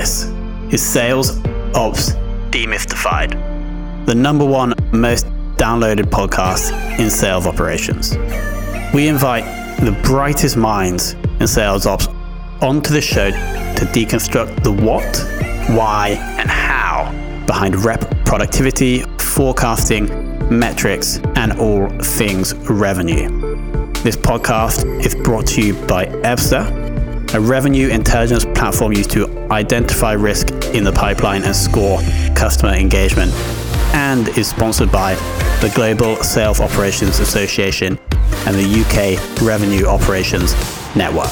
This is Sales Ops Demystified, the number one most downloaded podcast in sales operations. We invite the brightest minds in sales ops onto the show to deconstruct the what, why, and how behind rep productivity, forecasting, metrics, and all things revenue. This podcast is brought to you by EBSA, a revenue intelligence platform used to identify risk in the pipeline and score customer engagement, and is sponsored by the Global Sales Operations Association and the UK Revenue Operations Network.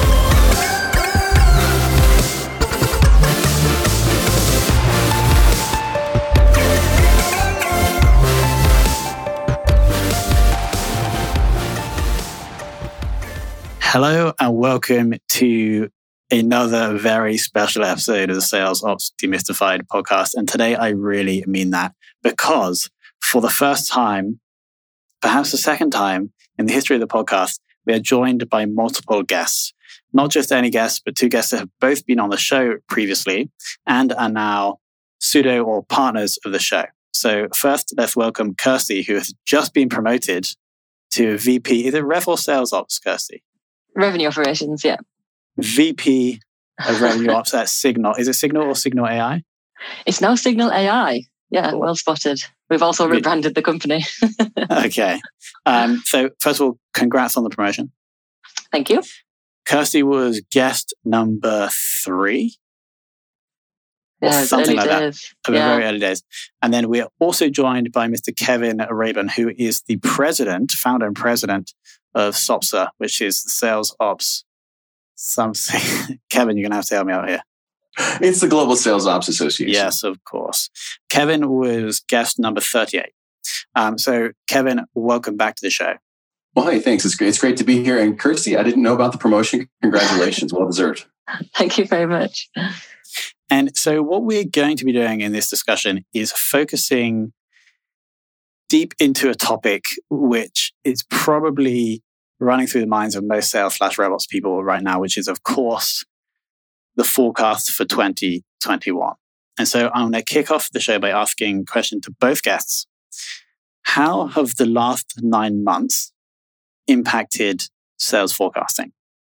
Hello and welcome to another very special episode of the Sales Ops Demystified podcast. And today I really mean that, because for the first time, perhaps the second time in the history of the podcast, we are joined by multiple guests. Not just any guests, but two guests that have both been on the show previously and are now pseudo or partners of the show. So first, let's welcome Kirsty, who has just been promoted to VP. Is it Rev or Sales Ops, Kirsty? Revenue operations, yeah. VP of Revenue Ops at Signal. Is it Signal or Signal AI? It's now Signal AI. Yeah, well spotted. We've also rebranded the company. Okay. So first of all, congrats on the promotion. Thank you. Kirsty was guest number 3. Yeah, something like days. that. Very early days. And then we are also joined by Mr. Kevin Rabin, who is the founder and president of SOPSA, which is the Sales Ops something. Kevin, you're going to have to help me out here. It's the Global Sales Ops Association. Yes, of course. Kevin was guest number 38. So Kevin, welcome back to the show. Well, hey, thanks. It's great to be here. And Kirsty, I didn't know about the promotion. Congratulations. Well deserved. Thank you very much. And so what we're going to be doing in this discussion is focusing deep into a topic which is probably running through the minds of most sales/RevOps people right now, which is, of course, the forecast for 2021. And so I'm going to kick off the show by asking a question to both guests. How have the last 9 months impacted sales forecasting?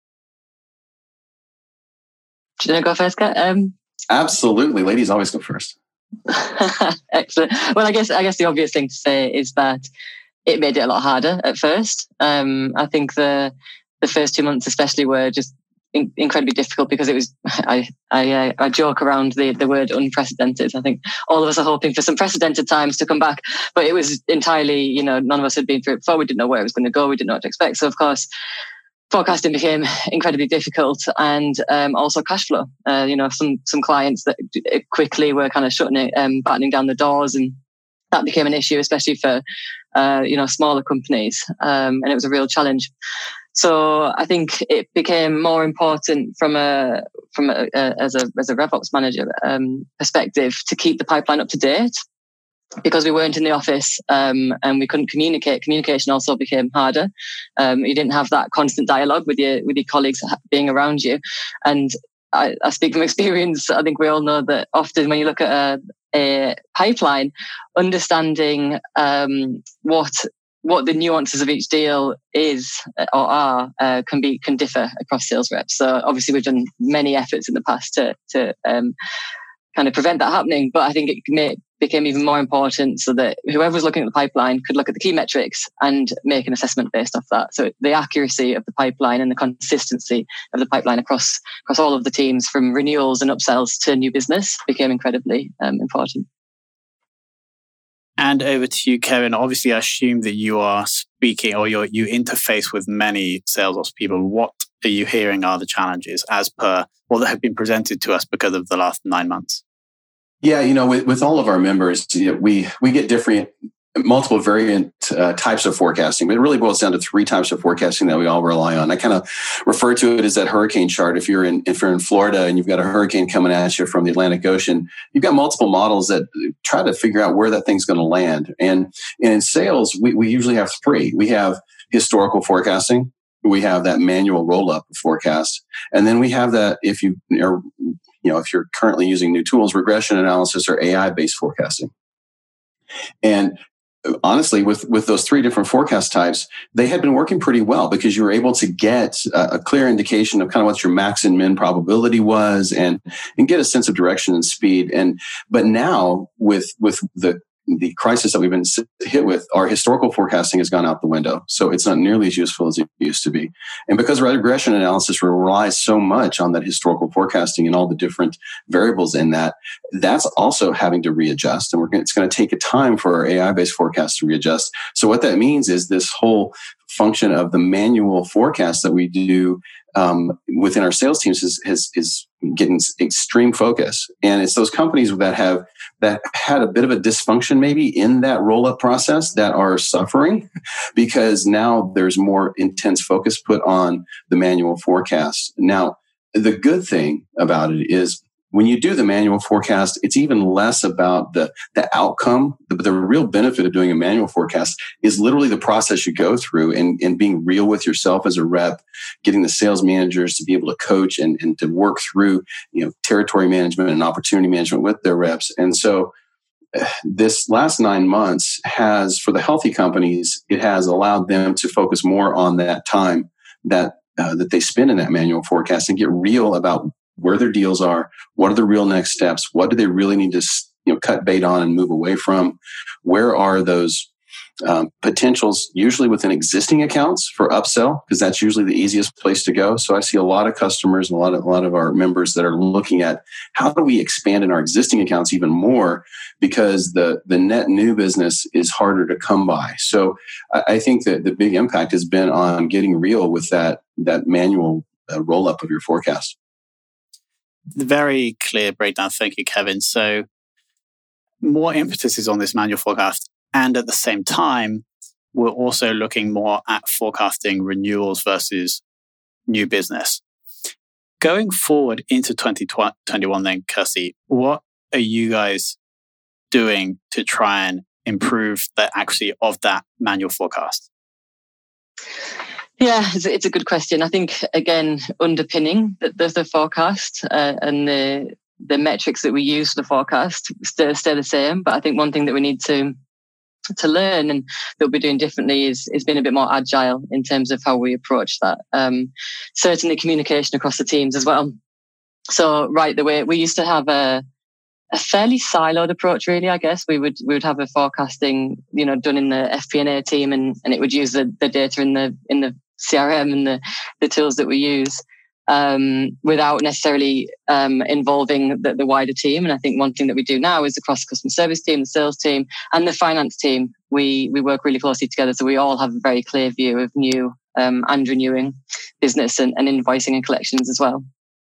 Do you want to go first, Kat? Absolutely. Ladies always go first. Excellent. Well, I guess the obvious thing to say is that it made it a lot harder at first. I think the first 2 months especially were just incredibly difficult because it was, I joke around the word unprecedented. I think all of us are hoping for some precedented times to come back, but it was entirely, none of us had been through it before. We didn't know where it was going to go. We didn't know what to expect. So of course, forecasting became incredibly difficult, and also cash flow. Some clients that quickly were kind of shutting it, battening down the doors, and that became an issue, especially for smaller companies, and it was a real challenge. So I think it became more important from a as a RevOps manager perspective to keep the pipeline up to date, because we weren't in the office and we couldn't communicate. Communication also became harder. You didn't have that constant dialogue with your colleagues being around you. And I speak from experience. I think we all know that often when you look at a pipeline, understanding what the nuances of each deal is or are can differ across sales reps. So obviously we've done many efforts in the past to kind of prevent that happening. But I think it became even more important so that whoever was looking at the pipeline could look at the key metrics and make an assessment based off that. So the accuracy of the pipeline and the consistency of the pipeline across all of the teams, from renewals and upsells to new business, became incredibly important. And over to you, Kevin. Obviously, I assume that you are speaking or you interface with many sales ops people. What are you hearing are the challenges as per what that have been presented to us because of the last 9 months? Yeah, with all of our members, we get multiple variant types of forecasting, but it really boils down to 3 types of forecasting that we all rely on. I kind of refer to it as that hurricane chart. If you're in Florida and you've got a hurricane coming at you from the Atlantic Ocean, you've got multiple models that try to figure out where that thing's going to land. And in sales, we usually have 3. We have historical forecasting, we have that manual roll-up forecast. And then we have that, if you're currently using new tools, regression analysis or AI-based forecasting. And honestly, with those three different forecast types, they had been working pretty well because you were able to get a clear indication of kind of what your max and min probability was and get a sense of direction and speed. But now with the crisis that we've been hit with, our historical forecasting has gone out the window. So it's not nearly as useful as it used to be. And because regression analysis relies so much on that historical forecasting and all the different variables in that, that's also having to readjust. And it's going to take a time for our AI-based forecast to readjust. So what that means is this whole function of the manual forecast that we do within our sales teams is getting extreme focus. And it's those companies that had a bit of a dysfunction maybe in that roll-up process that are suffering because now there's more intense focus put on the manual forecast. Now, the good thing about it is when you do the manual forecast, it's even less about the outcome. The real benefit of doing a manual forecast is literally the process you go through and being real with yourself as a rep, getting the sales managers to be able to coach and to work through, territory management and opportunity management with their reps. And so this last 9 months has, for the healthy companies, it has allowed them to focus more on that time that they spend in that manual forecast and get real about where their deals are, what are the real next steps, what do they really need to cut bait on and move away from, where are those potentials usually within existing accounts for upsell, because that's usually the easiest place to go. So I see a lot of customers and a lot of our members that are looking at how do we expand in our existing accounts even more, because the net new business is harder to come by. So I think that the big impact has been on getting real with that manual roll up of your forecast. Very clear breakdown. Thank you, Kevin. So more impetus is on this manual forecast. And at the same time, we're also looking more at forecasting renewals versus new business. Going forward into 2021 then, Kirsty, what are you guys doing to try and improve the accuracy of that manual forecast? Yeah, it's a good question. I think, again, underpinning the forecast and the metrics that we use for the forecast stay the same. But I think one thing that we need to learn and that we'll be doing differently is being a bit more agile in terms of how we approach that. Certainly communication across the teams as well. So right the way we used to have a fairly siloed approach, really, I guess. We would have a forecasting, done in the FP&A team and it would use the data in the CRM and the tools that we use without necessarily involving the wider team. And I think one thing that we do now is across the customer service team, the sales team, and the finance team, we work really closely together. So we all have a very clear view of new and renewing business and invoicing and collections as well.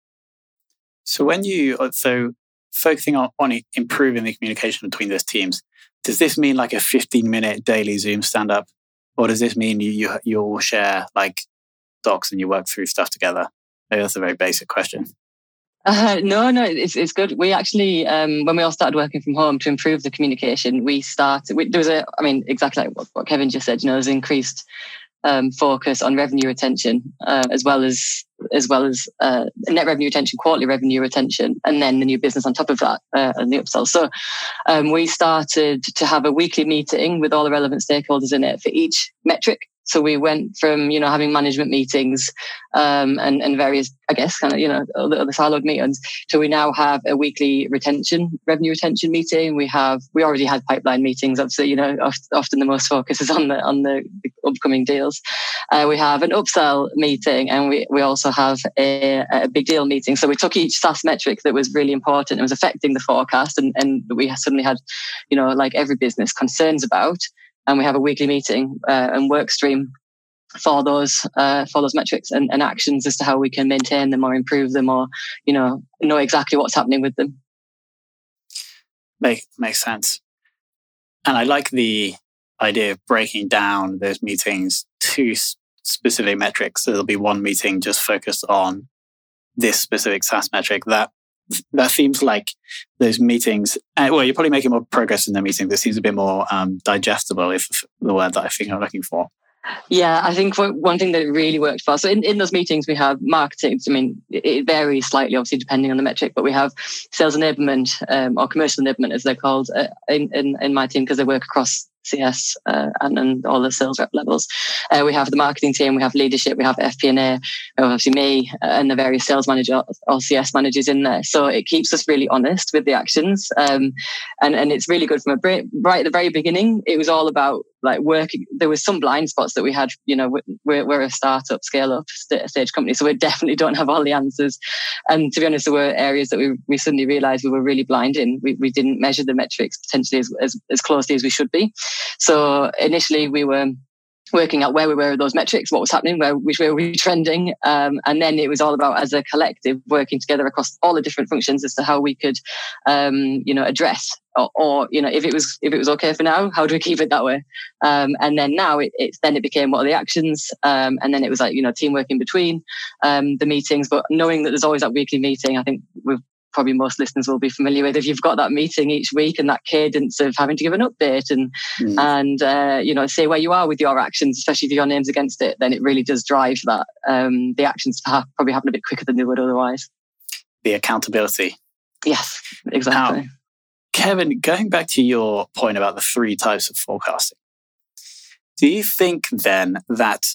So focusing on improving the communication between those teams, does this mean like a 15-minute daily Zoom stand-up? Or does this mean you all share like docs and you work through stuff together? Maybe that's a very basic question. No, it's good. We actually, when we all started working from home to improve the communication, exactly like what Kevin just said, there's increased focus on revenue retention, as well as net revenue retention, quarterly revenue retention, and then the new business on top of that, and the upsell. So we started to have a weekly meeting with all the relevant stakeholders in it for each metric. So we went from, having management meetings and various, I guess, kind of, other siloed meetings, to we now have a weekly revenue retention meeting. We already had pipeline meetings. Obviously, often the most focus is on the upcoming deals. We have an upsell meeting, and we also have a big deal meeting. So we took each SaaS metric that was really important and was affecting the forecast, and we suddenly had, like every business, concerns about. And we have a weekly meeting and work stream for those metrics and actions as to how we can maintain them or improve them or, know exactly what's happening with them. Makes sense. And I like the idea of breaking down those meetings to specific metrics. So there'll be one meeting just focused on this specific SaaS metric. That seems like those meetings, you're probably making more progress in the meeting. This seems a bit more digestible, if the word that I think I'm looking for. Yeah, I think one thing that really worked for us, so in those meetings we have marketing. I mean, it varies slightly, obviously, depending on the metric, but we have sales enablement or commercial enablement, as they're called, in my team, because they work across CS and all the sales rep levels. We have the marketing team, we have leadership, we have FP&A, obviously me and the various sales managers or CS managers in there. So it keeps us really honest with the actions, and it's really good from right at the very beginning. It was all about like working. There was some blind spots that we had. You know, we're a startup, scale up stage company, so we definitely don't have all the answers. And to be honest, there were areas that we suddenly realised we were really blind in. We didn't measure the metrics potentially as closely as we should be. So initially we were working out where we were with those metrics, what was happening, which way were we trending, and then it was all about, as a collective, working together across all the different functions as to how we could, address or if it was okay for now, how do we keep it that way? And then now it became what are the actions, and then it was like teamwork in between the meetings, but knowing that there's always that weekly meeting. I think probably most listeners will be familiar with, if you've got that meeting each week and that cadence of having to give an update and say where you are with your actions, especially if your name's against it, then it really does drive that the actions to probably happen a bit quicker than they would otherwise. The accountability. Yes, exactly. Now, Kevin, going back to your point about the 3 types of forecasting, do you think then that,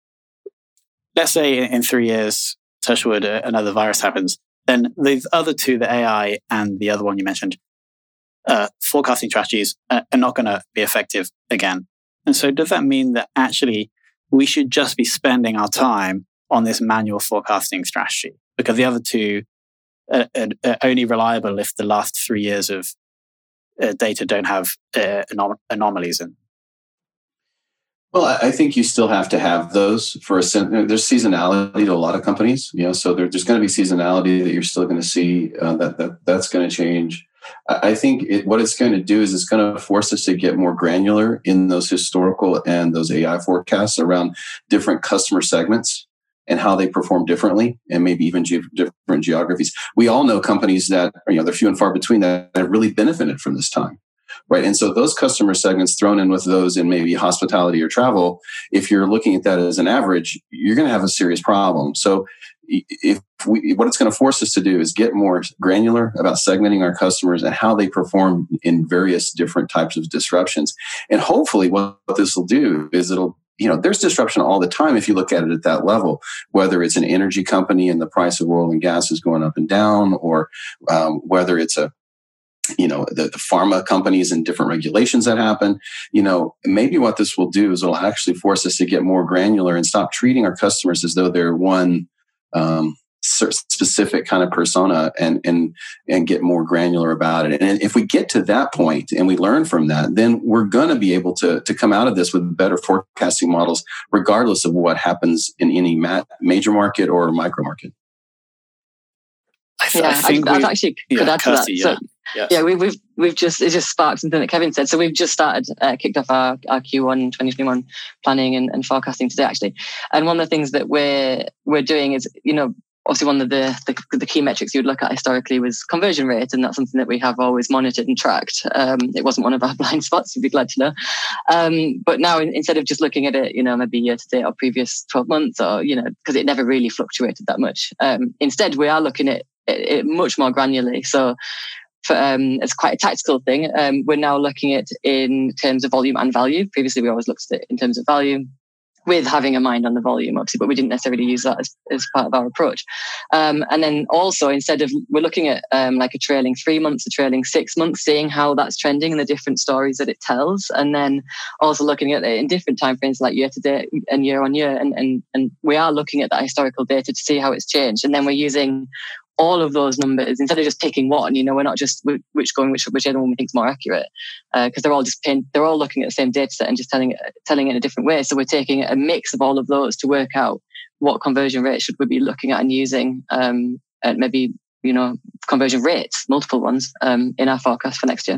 let's say in 3 years, touch wood, another virus happens, then these other 2, the AI and the other one you mentioned, forecasting strategies are not going to be effective again. And so does that mean that actually we should just be spending our time on this manual forecasting strategy? Because the other 2 are only reliable if the last 3 years of data don't have anomalies in. Well, I think you still have to have those for there's seasonality to a lot of companies, so there's going to be seasonality that you're still going to see that's going to change. I think what it's going to do is it's going to force us to get more granular in those historical and those AI forecasts around different customer segments and how they perform differently, and maybe even different geographies. We all know companies that they're few and far between that have really benefited from this time. Right. And so those customer segments thrown in with those in maybe hospitality or travel, if you're looking at that as an average, you're going to have a serious problem. So what it's going to force us to do is get more granular about segmenting our customers and how they perform in various different types of disruptions. And hopefully what this will do is there's disruption all the time if you look at it at that level, whether it's an energy company and the price of oil and gas is going up and down, or whether it's the pharma companies and different regulations that happen. Maybe what this will do is it'll actually force us to get more granular and stop treating our customers as though they're one specific kind of persona and get more granular about it. And if we get to that point and we learn from that, then we're going to be able to come out of this with better forecasting models, regardless of what happens in any major market or micro market. I've actually could add to that. We've just sparked something that Kevin said. So we've just kicked off our Q1 2021 planning and forecasting today, actually. And one of the things that we're doing is, obviously one of the key metrics you would look at historically was conversion rate, and that's something that we have always monitored and tracked. It wasn't one of our blind spots, you'd be glad to know. But now instead of just looking at it, maybe year to date or previous 12 months, or because it never really fluctuated that much. Instead, we are looking at it much more granularly. So it's quite a tactical thing. We're now looking at it in terms of volume and value. Previously, we always looked at it in terms of value, with having a mind on the volume, obviously, but we didn't necessarily use that as part of our approach. And then also, instead of, we're looking at like a trailing 3 months, a trailing 6 months, seeing how that's trending and the different stories that it tells. And then also looking at it in different timeframes, like year to date and year on year. And we are looking at that historical data to see how it's changed. And then we're using all of those numbers instead of just picking one. We're not just whichever one we think is more accurate, because they're all looking at the same data set and just telling it in a different way. So we're taking a mix of all of those to work out what conversion rate should we be looking at and using, and maybe conversion rates, multiple ones, in our forecast for next year.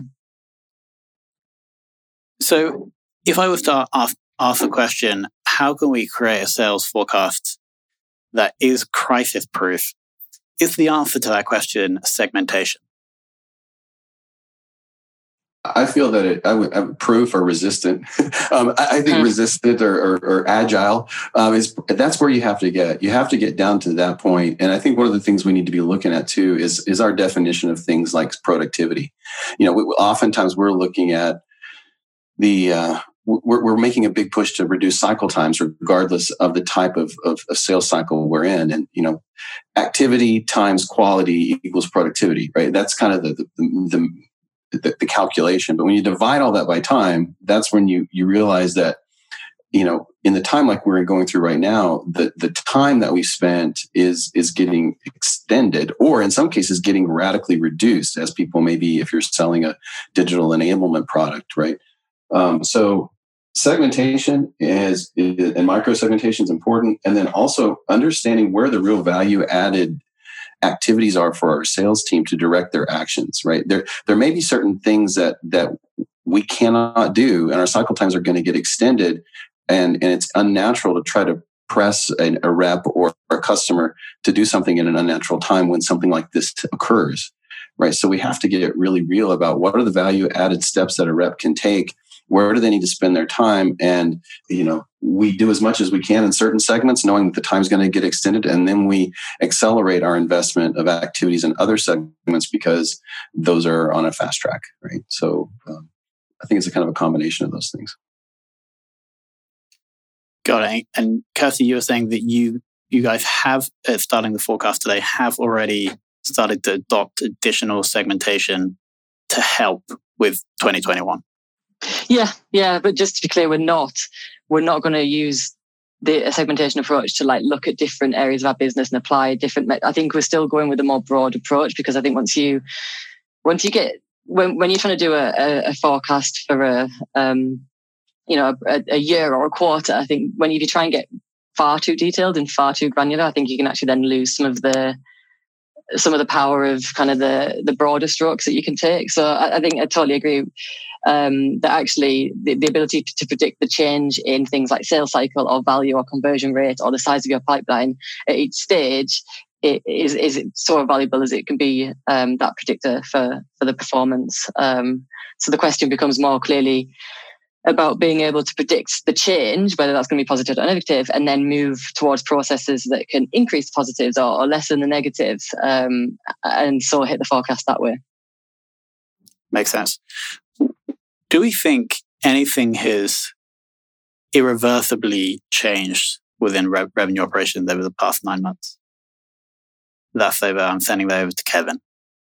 So if I was to ask the question, how can we create a sales forecast that is crisis proof? Is the answer to that question segmentation? I feel that I'm proof or resistant. I think resistant or agile that's where you have to get. You have to get down to that point. And I think one of the things we need to be looking at too is our definition of things like productivity. Oftentimes we're looking at we're making a big push to reduce cycle times, regardless of the type of sales cycle we're in. And activity times quality equals productivity, right? That's kind of the calculation. But when you divide all that by time, that's when you realize that, in the time like we're going through right now, the time that we spent is getting extended, or in some cases getting radically reduced as people maybe, if you're selling a digital enablement product, right? So segmentation and micro segmentation is important. And then also understanding where the real value added activities are for our sales team to direct their actions, right? There may be certain things that we cannot do, and our cycle times are going to get extended, and it's unnatural to try to press a rep or a customer to do something in an unnatural time when something like this occurs, right? So we have to get really real about what are the value added steps that a rep can take. Where do they need to spend their time? And, we do as much as we can in certain segments, knowing that the time's going to get extended. And then we accelerate our investment of activities in other segments because those are on a fast track, right? So I think it's a kind of a combination of those things. Got it. And Kirsty, you were saying that you guys have, starting the forecast today, have already started to adopt additional segmentation to help with 2021. Yeah. But just to be clear, we're not going to use the segmentation approach to look at different areas of our business and apply different. I think we're still going with a more broad approach, because I think when you're trying to do a forecast for a year or a quarter, I think if you try and get far too detailed and far too granular, I think you can actually then lose some of the power of kind of the broader strokes that you can take. So I think I totally agree that actually the ability to predict the change in things like sales cycle or value or conversion rate or the size of your pipeline at each stage is so valuable as it can be, that predictor for the performance. So the question becomes more clearly about being able to predict the change, whether that's going to be positive or negative, and then move towards processes that can increase positives or lessen the negatives, and so hit the forecast that way. Makes sense. Do we think anything has irreversibly changed within revenue operations over the past 9 months? That's over. I'm sending that over to Kevin.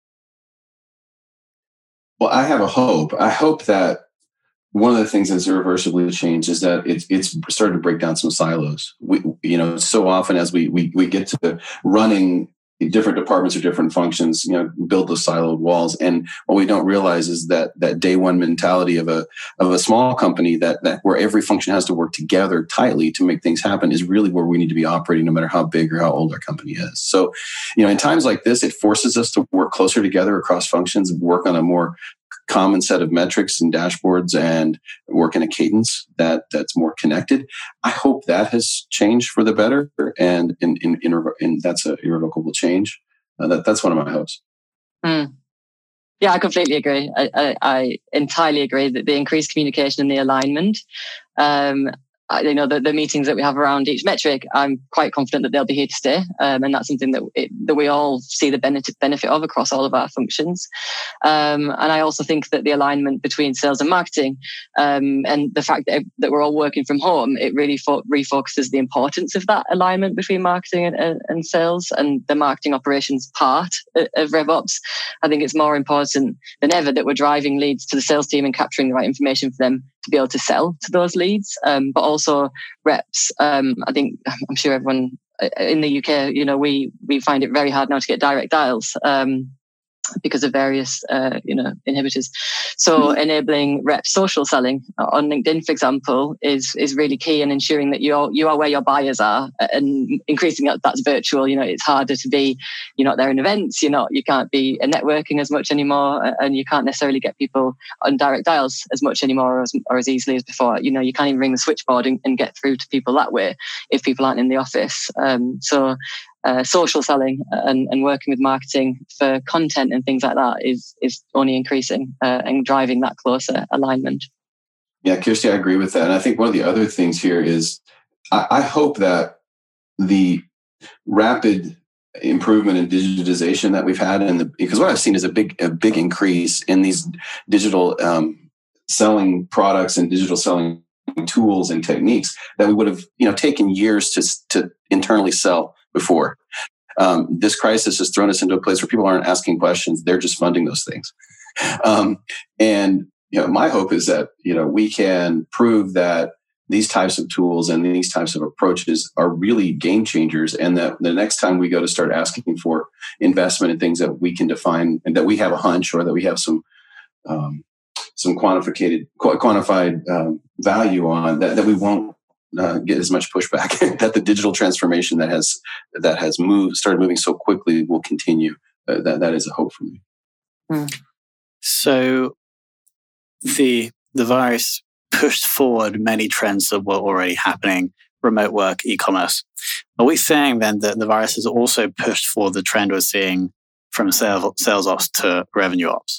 Well, I have a hope. I hope that one of the things that's irreversibly changed is that it's started to break down some silos. So often as we get to running different departments or different functions, build those siloed walls. And what we don't realize is that day one mentality of a small company that where every function has to work together tightly to make things happen is really where we need to be operating, no matter how big or how old our company is. So, in times like this, it forces us to work closer together across functions, work on a more common set of metrics and dashboards, and work in a cadence that's more connected. I hope that has changed for the better, and that's an irrevocable change. That's one of my hopes. Yeah, I completely agree. I entirely agree that the increased communication and the alignment, the meetings that we have around each metric, I'm quite confident that they'll be here to stay, and that's something that we all see the benefit of across all of our functions. And I also think that the alignment between sales and marketing, and the fact that we're all working from home, it really refocuses the importance of that alignment between marketing and sales, and the marketing operations part of RevOps. I think it's more important than ever that we're driving leads to the sales team and capturing the right information for them to be able to sell to those leads, but also reps. I think I'm sure everyone in the UK, we find it very hard now to get direct dials because of various inhibitors. So enabling rep social selling on LinkedIn, for example, is really key, and ensuring that you are where your buyers are, and increasing that's virtual. It's harder to be, you're not there in events, you can't be networking as much anymore, and you can't necessarily get people on direct dials as much anymore or as easily as before. You can't even ring the switchboard and get through to people that way if people aren't in the office. So social selling and working with marketing for content and things like that is only increasing and driving that closer alignment. Yeah, Kirsty, I agree with that. And I think one of the other things here is I hope that the rapid improvement in digitization that we've had, because what I've seen is a big increase in these digital selling products and digital selling tools and techniques that we would have taken years to internally sell before. This crisis has thrown us into a place where people aren't asking questions; they're just funding those things. And my hope is that we can prove that these types of tools and these types of approaches are really game changers, and that the next time we go to start asking for investment in things that we can define and that we have a hunch or that we have some quantified value on, that we won't get as much pushback. That the digital transformation that has started moving so quickly will continue. That is a hope for me. So the virus pushed forward many trends that were already happening: remote work, e-commerce. Are we saying then that the virus has also pushed forward the trend we're seeing from sales ops to revenue ops?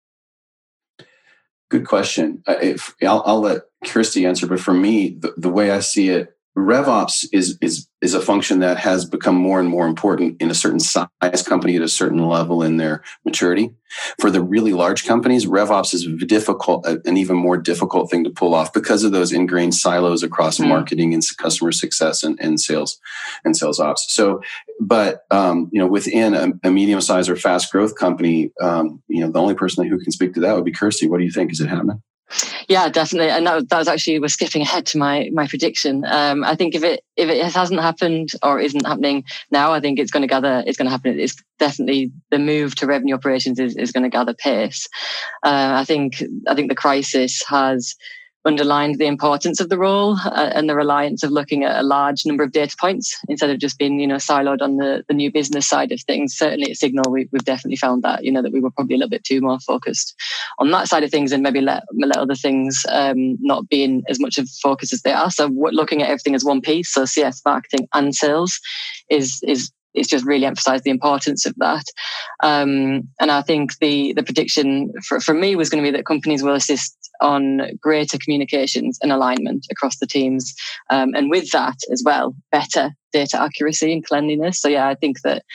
Good question. I'll let Kirsty answer, but for me, the way I see it, RevOps is a function that has become more and more important in a certain size company at a certain level in their maturity. For the really large companies, RevOps is an even more difficult thing to pull off because of those ingrained silos across marketing and customer success and sales ops. So, but within a medium-sized or fast growth company, the only person who can speak to that would be Kirsty. What do you think? Is it happening? Yeah, definitely, and that was actually, we're skipping ahead to my prediction. I think if it hasn't happened or isn't happening now, I think it's going to happen. It's definitely the move to revenue operations is going to gather pace. I think the crisis has underlined the importance of the role and the reliance of looking at a large number of data points instead of just being siloed on the new business side of things. Certainly at Signal, we've definitely found that that we were probably a little bit too more focused on that side of things and maybe let other things not be in as much of focus as they are. So looking at everything as one piece, so CS, marketing and sales is it's just really emphasised the importance of that. And I think the prediction for me was going to be that companies will assist on greater communications and alignment across the teams. And with that as well, better data accuracy and cleanliness. So yeah, I think that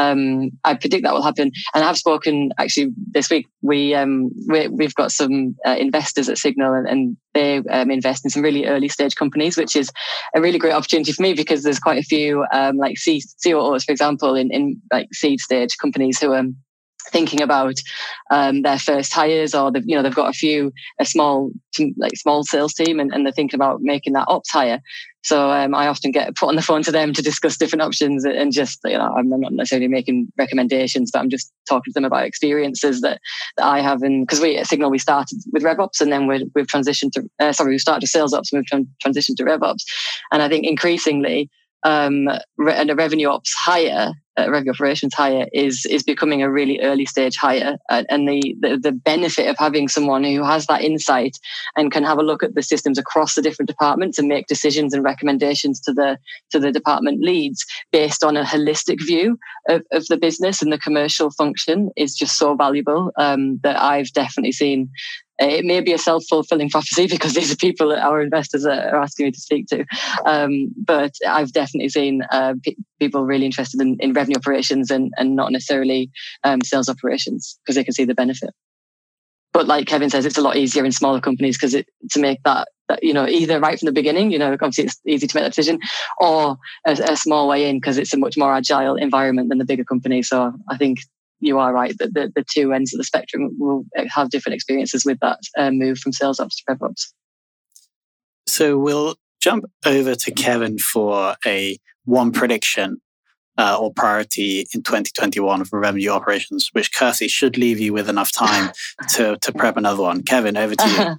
I predict that will happen. And I've spoken actually this week. We've got some investors at Signal, and they invest in some really early stage companies, which is a really great opportunity for me because there's quite a few like COOs, for example, in like seed stage companies who are thinking about their first hires, or they've got a small sales team, and they're thinking about making that ops hire. So I often get put on the phone to them to discuss different options, and just I'm not necessarily making recommendations, but I'm just talking to them about experiences that I have. And because we at Signal, we started with RevOps, and then we've transitioned to we started with sales ops, and we've transitioned to RevOps. And I think increasingly and a revenue ops hire, revenue operations hire is becoming a really early stage hire, and the benefit of having someone who has that insight and can have a look at the systems across the different departments and make decisions and recommendations to the department leads based on a holistic view of the business and the commercial function is just so valuable that I've definitely seen. It may be a self-fulfilling prophecy because these are people that our investors are asking me to speak to. But I've definitely seen people really interested in revenue operations and not necessarily sales operations because they can see the benefit. But like Kevin says, it's a lot easier in smaller companies because to make that either right from the beginning, obviously it's easy to make that decision, or a small way in because it's a much more agile environment than the bigger company. So I think you are right that the two ends of the spectrum will have different experiences with that move from sales ops to RevOps. So we'll jump over to Kevin for one prediction or priority in 2021 for revenue operations, which Kirsty should leave you with enough time to prep another one. Kevin, over to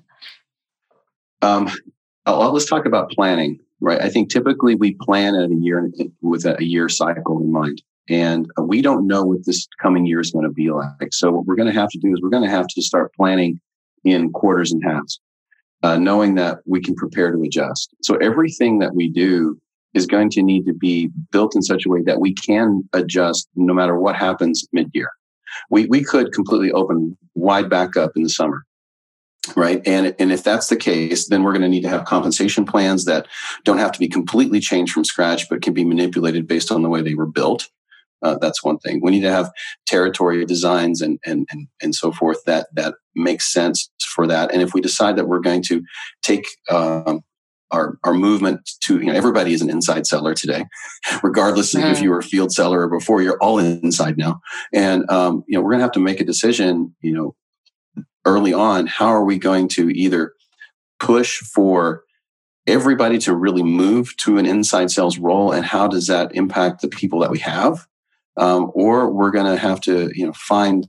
you. Let's talk about planning, right? I think typically we plan at a year with a year cycle in mind. And we don't know what this coming year is going to be like. So what we're going to have to do is we're going to have to start planning in quarters and halves, knowing that we can prepare to adjust. So everything that we do is going to need to be built in such a way that we can adjust no matter what happens mid-year. We could completely open wide back up in the summer, right? And if that's the case, then we're going to need to have compensation plans that don't have to be completely changed from scratch, but can be manipulated based on the way they were built. That's one thing. We need to have territory designs and so forth that makes sense for that. And if we decide that we're going to take our movement to, everybody is an inside seller today, regardless of if you were a field seller or before, you're all inside now. And, we're going to have to make a decision, early on, how are we going to either push for everybody to really move to an inside sales role, and how does that impact the people that we have? Or we're going to have to, find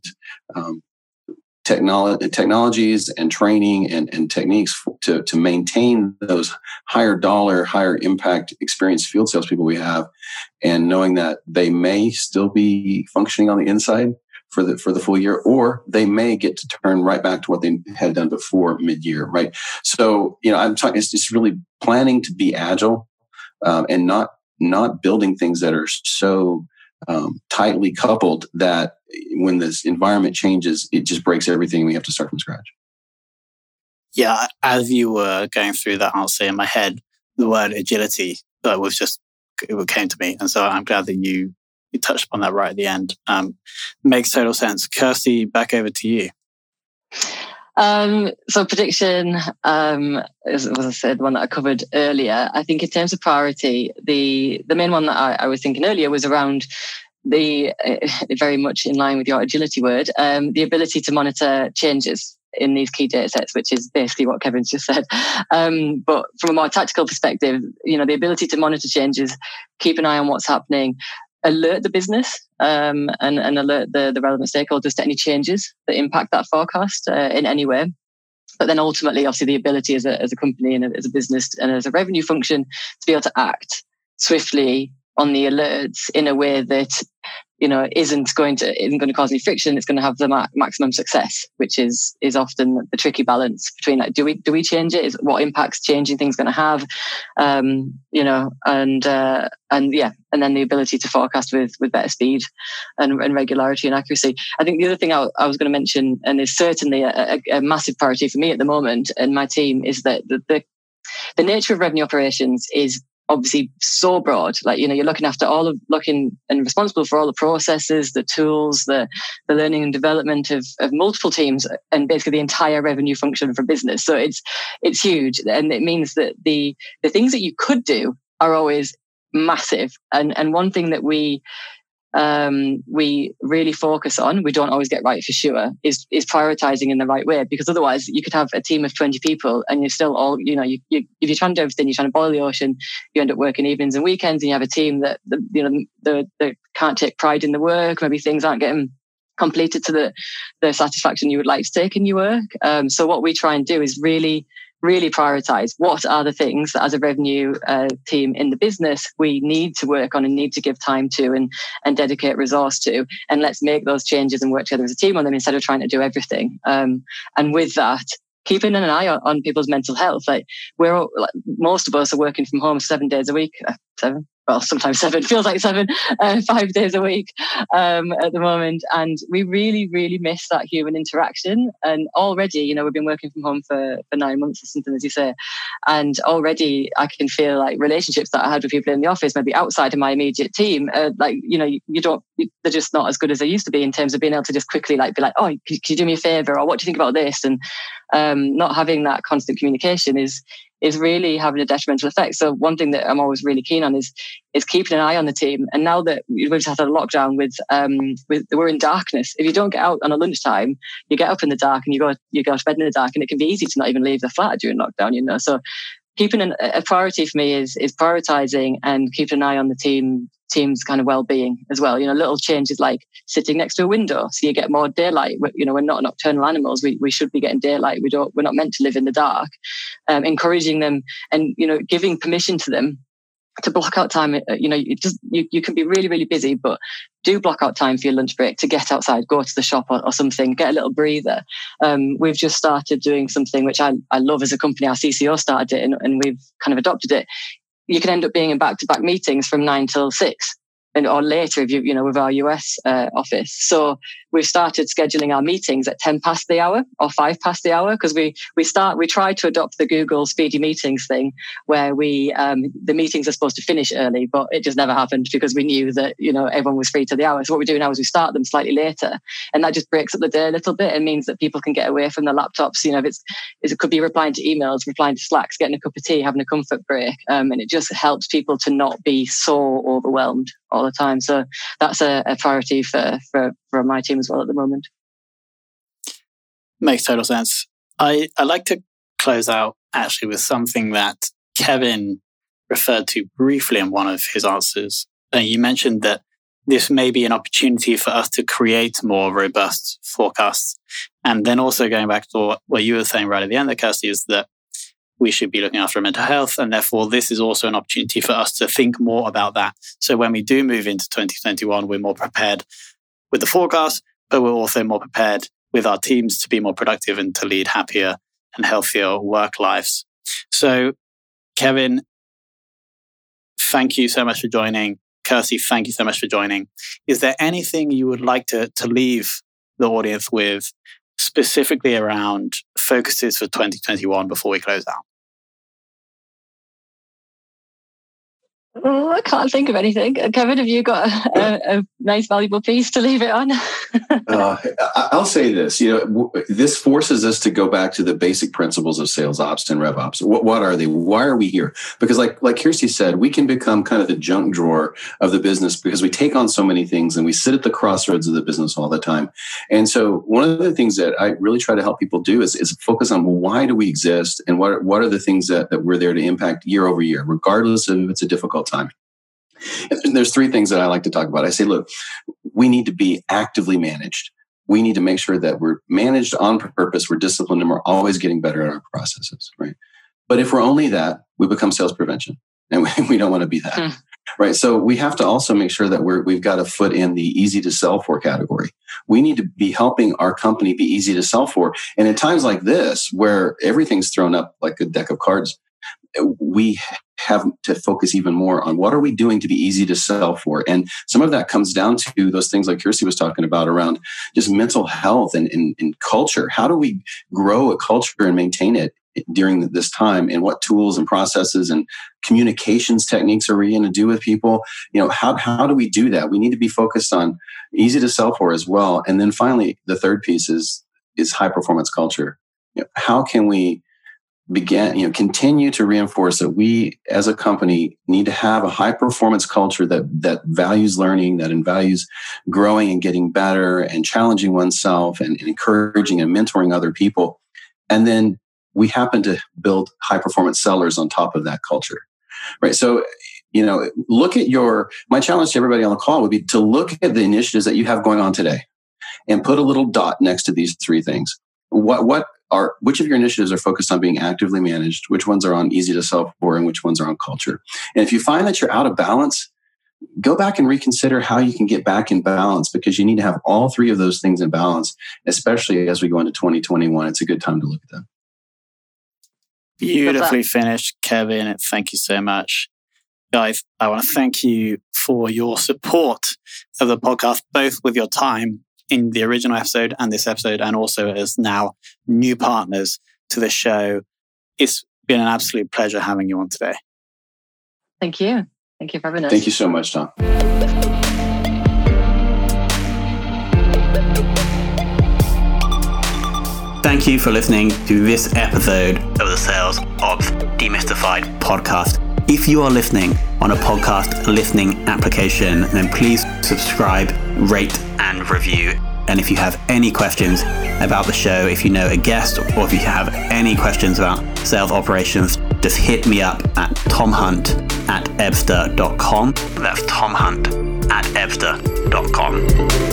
technologies and training and techniques to maintain those higher dollar, higher impact experienced field salespeople we have, and knowing that they may still be functioning on the inside for the full year, or they may get to turn right back to what they had done before mid-year, right? So, I'm talking. It's just really planning to be agile and not building things that are so tightly coupled that when this environment changes, it just breaks everything. We have to start from scratch. Yeah, as you were going through that answer in my head, the word agility it came to me, and so I'm glad that you touched upon that right at the end. Makes total sense. Kirsty, back over to you. So prediction, as I said, one that I covered earlier. I think in terms of priority, the main one that I was thinking earlier was around the very much in line with your agility word, the ability to monitor changes in these key data sets, which is basically what Kevin's just said. But from a more tactical perspective, the ability to monitor changes, keep an eye on what's happening, alert the business and alert the relevant stakeholders to any changes that impact that forecast in any way. But then ultimately, obviously, the ability as a company and as a business and as a revenue function to be able to act swiftly on the alerts in a way that isn't going to cause any friction. It's going to have the maximum success, which is often the tricky balance between do we change it? What impacts changing things going to have? And then the ability to forecast with better speed and regularity and accuracy. I think the other thing I was going to mention, and is certainly a massive priority for me at the moment and my team, is that the nature of revenue operations is obviously so broad. You're looking and responsible for all the processes, the tools, the learning and development of multiple teams, and basically the entire revenue function for business. So it's huge, and it means that the things that you could do are always massive. And one thing that we really focus on, we don't always get right for sure, is prioritizing in the right way, because otherwise you could have a team of 20 people and you're still all, if you're trying to do everything, you're trying to boil the ocean, you end up working evenings and weekends, and you have a team that they can't take pride in the work. Maybe things aren't getting completed to the satisfaction you would like to take in your work. So what we try and do is really prioritize what are the things that as a revenue team in the business we need to work on and need to give time to and dedicate resource to, and let's make those changes and work together as a team on them instead of trying to do everything. And with that, keeping an eye on people's mental health. Most of us are working from home 7 days a week. 7. Well, sometimes 7, feels like 7, 5 days a week at the moment. And we really, really miss that human interaction. And already, we've been working from home for 9 months or something, as you say. And already I can feel like relationships that I had with people in the office, maybe outside of my immediate team, they're just not as good as they used to be in terms of being able to just quickly be like, oh, can you do me a favor? Or what do you think about this? And not having that constant communication is really having a detrimental effect. So one thing that I'm always really keen on is keeping an eye on the team. And now that we've just had a lockdown with we're in darkness. If you don't get out on a lunchtime, you get up in the dark and you go to bed in the dark, and it can be easy to not even leave the flat during lockdown. So keeping a priority for me is prioritizing and keeping an eye on the team's kind of well-being as well. Little changes like sitting next to a window so you get more daylight. We're not nocturnal animals. We should be getting daylight. We're not meant to live in the dark. Encouraging them and giving permission to them to block out time. You can be really, really busy, but do block out time for your lunch break to get outside, go to the shop or something, get a little breather. We've just started doing something which I love as a company. Our CCO started it and we've kind of adopted it. you can end up being in back-to-back meetings from 9 till 6. Or later if you with our US office. So we've started scheduling our meetings at 10 past the hour or 5 past the hour, because we try to adopt the Google Speedy Meetings thing, where the meetings are supposed to finish early, but it just never happened because we knew that, everyone was free to the hour. So what we do now is we start them slightly later, and that just breaks up the day a little bit and means that people can get away from their laptops. It could be replying to emails, replying to Slacks, getting a cup of tea, having a comfort break. And it just helps people to not be so overwhelmed all the time. So that's a priority for my team as well at the moment. Makes total sense. I like to close out actually with something that Kevin referred to briefly in one of his answers. You mentioned that this may be an opportunity for us to create more robust forecasts. And then also going back to what you were saying right at the end there, Kirsty, is that we should be looking after mental health. And therefore, this is also an opportunity for us to think more about that. So when we do move into 2021, we're more prepared with the forecast, but we're also more prepared with our teams to be more productive and to lead happier and healthier work lives. So, Kevin, thank you so much for joining. Kirsty, thank you so much for joining. Is there anything you would like to leave the audience with, specifically around focuses for 2021 before we close out? Oh, I can't think of anything. Kevin, have you got a nice, valuable piece to leave it on? I'll say this. This forces us to go back to the basic principles of sales ops and rev ops. What are they? Why are we here? Because like Kirsty said, we can become kind of the junk drawer of the business because we take on so many things and we sit at the crossroads of the business all the time. And so one of the things that I really try to help people do is focus on, well, why do we exist? And what are the things that we're there to impact year over year, regardless of if it's a difficult time. And there's 3 things that I like to talk about. I say, look, we need to be actively managed. We need to make sure that we're managed on purpose, we're disciplined, and we're always getting better at our processes, right? But if we're only that, we become sales prevention, and we don't want to be that, right? So we have to also make sure that we've got a foot in the easy to sell for category. We need to be helping our company be easy to sell for. And at times like this, where everything's thrown up like a deck of cards, we have to focus even more on what are we doing to be easy to sell for. And some of that comes down to those things like Kirsty was talking about around just mental health and culture. How do we grow a culture and maintain it during this time? And what tools and processes and communications techniques are we going to do with people? How do we do that? We need to be focused on easy to sell for as well. And then finally, the third piece is high performance culture. How can we continue to reinforce that we as a company need to have a high performance culture that values learning, that values growing and getting better and challenging oneself and encouraging and mentoring other people. And then we happen to build high performance sellers on top of that culture, right? So, look at my challenge to everybody on the call would be to look at the initiatives that you have going on today and put a little dot next to these 3 things. Which of your initiatives are focused on being actively managed? Which ones are on easy to sell for, and which ones are on culture? And if you find that you're out of balance, go back and reconsider how you can get back in balance, because you need to have all 3 of those things in balance, especially as we go into 2021. It's a good time to look at them. Beautifully finished, Kevin. Thank you so much. Guys, I want to thank you for your support of the podcast, both with your time in the original episode and this episode, and also as now new partners to the show. It's been an absolute pleasure having you on today. Thank you. Thank you for having us. Thank you so much, Tom. Thank you for listening to this episode of the Sales Ops Demystified podcast. If you are listening on a podcast listening application, then please subscribe, rate, and review. And if you have any questions about the show, if you know a guest, or if you have any questions about sales operations, just hit me up at tomhunt@ebster.com. That's tomhunt@ebster.com.